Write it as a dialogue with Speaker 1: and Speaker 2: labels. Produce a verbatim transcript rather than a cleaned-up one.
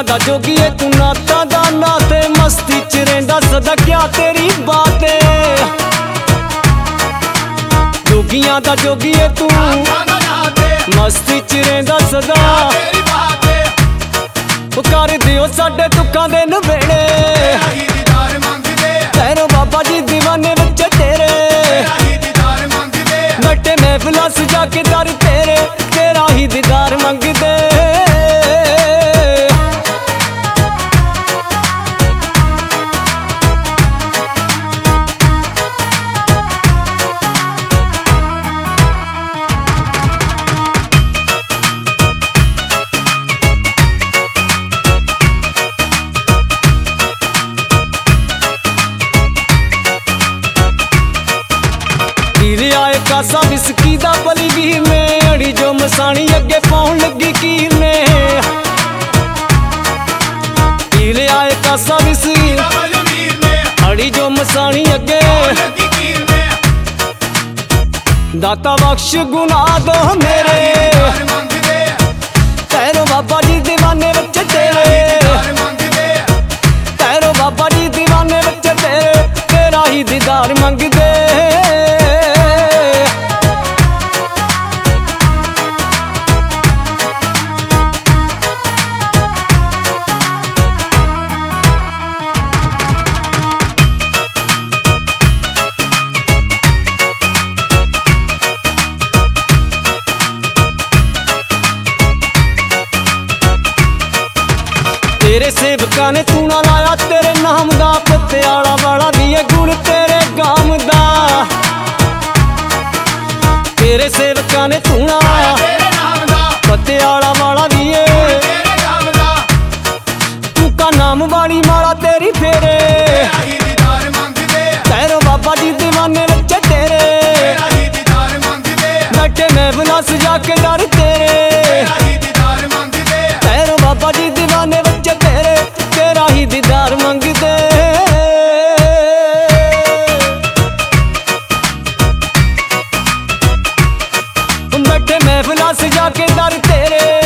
Speaker 1: दा जोगीए तू नाता दा नाते मस्ती च रहिंदा सदा क्या तेरी बात है। जोगियां दा जोगीए तू मस्ती च रहिंदा सदा कर दियो साडे दुखां दे नवेड़े भैरो बाबा जी दीवाने विच तेरे बटे महफिलां सजा के दर तेरे तेरा ही दीदार मंगदे। आए कासा विस्की दा बली वीर ने अड़ी जो मसानी अगे पाउन लगी कीर ने हीरे आए कासा विस्की अड़ी जो मसानी अगे दाता बख्श गुनाह दो मेरे भैरो बाबा जी दीवाने बच्चे तेरे भैरो बाबा जी दीवाने बच्चे तेरे तेरा ही दीदार मंगदे। तेरे सेवकां ने तू ना लाया तेरे नाम दा पत्याला वाला दिए गुण तेरे गाम दा। तेरे सेवकां ने तू ना पत्याला वाला दिए तू का नाम वाली माला तेरी फेरे भैरो बाबा जी दीवाने बच्चे तेरे बैठे महफिलां सजा के दर तेरे भैरो बाबा जी दीवाने बच्चे तेरे तेरा ही दीदार मंगदे। बैठे महफिलां सजा के दर तेरे